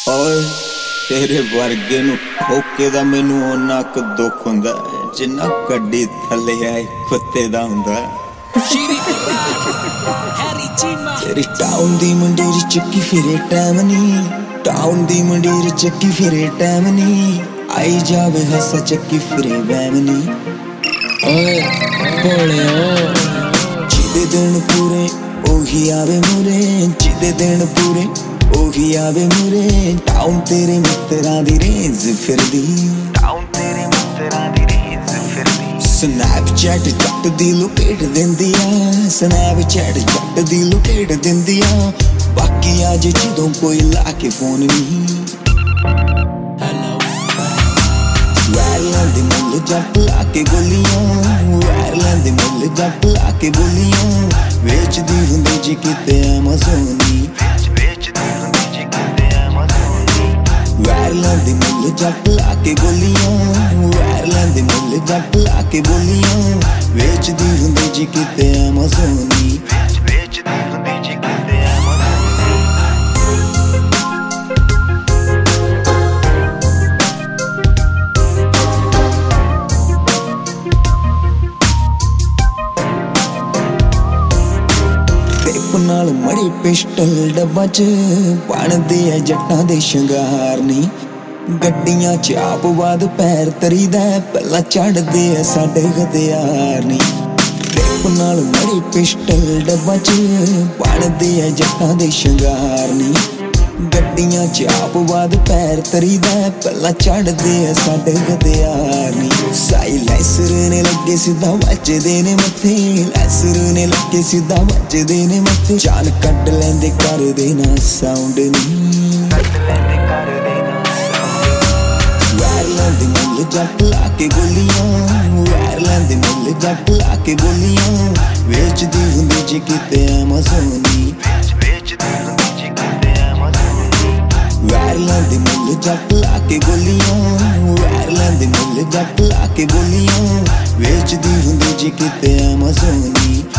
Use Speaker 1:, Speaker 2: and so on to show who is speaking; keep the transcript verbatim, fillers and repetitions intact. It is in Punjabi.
Speaker 1: ਓਏ ਤੇਰੇ ਵਰਗੇ ਨੂੰ ਠੋਕੇ ਦਾ ਮੈਨੂੰ ਉਹਨਾਂ ਕੁ ਦੁੱਖ ਹੁੰਦਾ ਜਿੰਨਾ ਗੱਡੀ ਥੱਲੇ ਆਏ ਕੁੱਤੇ ਦਾ ਹੁੰਦਾ। ਤੇਰੀ ਟਾਊਨ ਦੀ ਮੰਡੀਰ ਚੱਕੀ ਫਿਰੇ ਟਾਈਮ ਨੀ, ਟਾਊਨ ਦੀ ਮੰਡੀਰ ਚੱਕੀ ਫਿਰੇ ਟਾਈਮ ਨੀ, ਆਈ ਜਾਵੇ ਹੱਸਾ ਚੱਕੀ ਫਿਰੇ ਵੈਮ ਨੀ।
Speaker 2: ਓਏ ਭੋਲਿਓ
Speaker 1: ਜਿਹਦੇ ਦਿਨ ਪੂਰੇ ਉਹੀ ਆਵੇ ਮੂਰੇ, ਜਿਹਦੇ ਦਿਨ ਪੂਰੇ ਉਹੀ ਆਵੇ ਮੂਰੇ। ਟਾਊਨ ਤੇਰੇ ਮਿੱਤਰਾਂ ਦੀ ਰੇਂਜ ਫਿਰਦੀ, ਟਾਊਨ ਤੇਰੇ ਮਿੱਤਰਾਂ ਦੀ ਰੇਂਜ ਫਿਰਦੀ। ਸਨੈਪਚੈਟ ਜੱਟ ਦੀ ਲੋਕੇਟ ਦਿੰਦੀ ਆ, ਸਨੈਪਚੈਟ ਜੱਟ ਦੀ ਲੋਕੇਟ ਦਿੰਦੀ ਆ। ਬਾਕੀ ਅੱਜ ਜਦੋਂ ਕੋਈ ਲਾ ਕੇ ਫੋਨ ਨਹੀਂ, ਵਾਇਰਲਾਂ ਦੇ ਮੁੱਲ ਜੱਟ ਲਾ ਕੇ ਗੋਲੀਆਂ, ਵਾਇਰਲਾਂ ਦੇ ਮੁੱਲ ਜੱਟ ਲਾ ਕੇ ਬੋਲੀਆਂ। ਵੇਚਦੀ ਹੁੰਦੀ ਜੀ ਕਿਤੇ ਐਮਾਜ਼ੋਨੀ, ਵਾਇਰਲਾਂ ਦੇ ਮੁੱਲ ਜੱਟ ਲਾ ਕੇ ਗੋਲੀਆਂ, ਵਾਇਰਲਾਂ ਦੇ ਮੁੱਲ ਜੱਟ ਲਾ ਕੇ ਬੋਲੀਆਂ। ਵੇਚਦੀ ਹੁੰਦੀ ਜੀ ਕਿਤੇ ਐਮਾਜ਼ੋਨੀ, ਵੇਚਦੀ ਹੁੰਦੀ ਜੀ ਕਿਤੇ ਐਮਾਜ਼ੋਨੀ। ਟੇਪ ਨਾਲ ਮੜੀ ਪਿਸਟਲ ਡੱਬਾ ਚ ਬਣਦੇ ਆ ਜੱਟਾਂ ਦੇ ਸ਼ਿੰਗਾਰ ਨੀ। ਗੱਡੀਆਂ ਚ ਆਪ ਬਾਦ ਪੈਰ ਤਰੀਦਾ ਪਹਿਲਾਂ ਚੜਦੇ ਆ ਸਾਡੇ ਹਥਿਆਰ ਨੀ। ਟੇਪ ਨਾਲ ਮੜੀ ਪਿਸਟਲ ਡੱਬਾ ਚ ਬਣਦੇ ਆ ਜੱਟਾਂ ਦੇ ਸ਼ਿੰਗਾਰ ਨੀ। ਗੱਡੀਆਂ ਚ ਆਪ ਬਾਦ ਪੈਰ ਤਰੀਦਾ ਪਹਿਲਾਂ ਚੜਦੇ ਆ ਸਾਡੇ ਹਥਿਆਰ ਨੀ। ਸਾਈਲੈਂਸਰ ਨੇ ਲੱਗੇ ਸਿੱਧਾ ਵੱਜਦੇ ਨੇ ਮੱਥੇ, ਲੈਸਰ ਨੇ ਲੱਗੇ ਸਿੱਧਾ ਵੱਜਦੇ ਨੇ ਮੱਥੇ। ਜਾਨ ਕੱਢ ਲੈਂਦੇ ਕਰਦੇ ਨਾ ਸਾਊਂਡ ਨੀ, ਕੱਢ ਲੈਂਦੇ ਕਰਦੇ ਨਾ ਸਾਊਂਡ। ਵਾਇਰਲਾਂ ਦੇ ਮੁੱਲ ਜੱਟ ਲਾ ਕੇ ਗੋਲੀਆਂ, ਵਾਇਰਲਾਂ ਦੇ ਮੁੱਲ ਜੱਟ ਲਾ ਕੇ ਬੋਲੀਆਂ। ਵੇਚਦੀ ਹੁੰਦੀ ਜੀ ਕਿਤੇ ਐਮਾਜ਼ੋਨੀ, ਵੇਚਦੀ ਹੁੰਦੀ ਜੀ ਕਿਤੇ ਐਮਾਜ਼ੋਨੀ। ਵਾਇਰਲਾਂ ਦੇ ਮੁੱਲ ਜੱਟ ਲਾ ਕੇ ਗੋਲੀਆਂ, ਵਾਇਰਲਾਂ ਦੇ ਮੁੱਲ ਜੱਟ ਲਾ ਕੇ ਬੋਲੀਆਂ। ਵੇਚਦੀ ਹੁੰਦੀ ਜੀ ਕਿਤੇ ਐਮਾਜ਼ੋਨੀ।